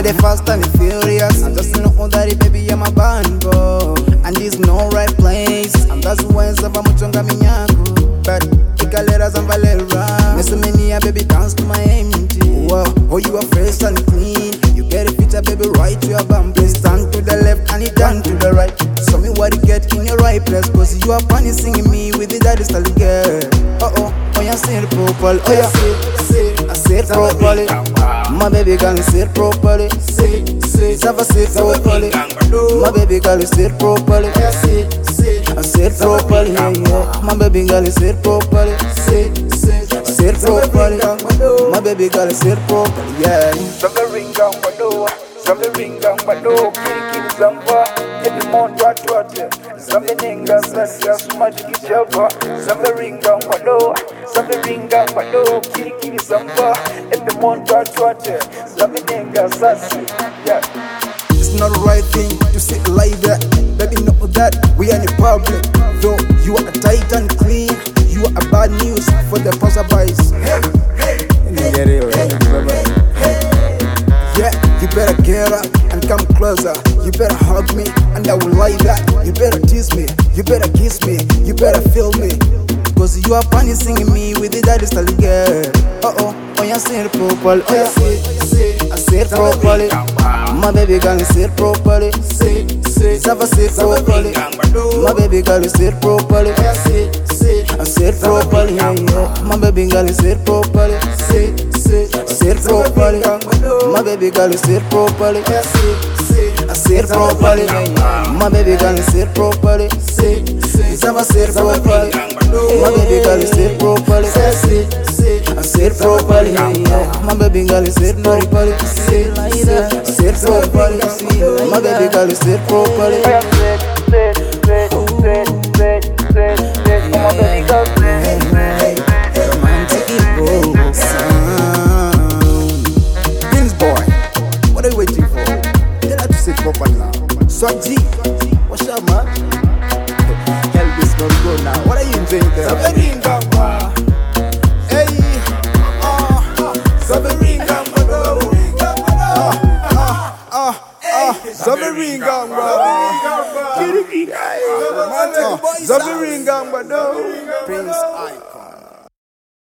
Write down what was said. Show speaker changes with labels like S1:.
S1: the fast and the furious. I just know that it, baby, I'm a bango. And there's no right place. And that's when Saba Muchonga Minyaku. But Ikalera Zambalera. Miss Minia, baby, dance to my MG. Wow, oh, you are fresh and clean. You get a picture, baby, right to your bum. Please stand to the left and it turn to the right. Show me what you get in your right place. Cause you are funny singing me with the daddy style girl. Oh, you say it properly. Oh, yeah, I say it properly. My baby girl, say it properly. Sava say it properly. My baby girl, say it properly. I say it properly. Yeah. My baby girl, say it properly. Say it properly. My baby girl, say it properly. Yeah.
S2: Some ring down bado, some ring down bado, kiri zamba, every month what, some ninga sasa, magic java, some ring down bado, kiri zamba, every month what, some ninga sasa, yeah.
S1: It's not the right thing to sit like that. Baby, know that we are in public. Though you are tight and clean, you are a bad news for the passerbys. Yeah, you better get up and come closer. You better hug me and I will like that. You better tease me, you better kiss me, you better feel me. Cause you are funny singing me with the daddy style girl. Oh, you say it properly. Oh, yeah, I say it properly. My baby girl, say it properly. Sava say it properly. My baby girl, say it properly. I say it properly. Yeah. My baby girl, say it properly. Say it properly. My baby girl, say it properly. I say it properly. My baby girl, say it properly. Sava say it properly. My baby girl, say it properly. I say it properly. Yeah. My baby girl, say it properly. Say it properly. My baby girl, say it properly. Romantic sound. Vince boy, what are you waiting for? Tell her to say it properly now. Swag G, what's up, man? Help this not go now. What are you enjoying there? Prince I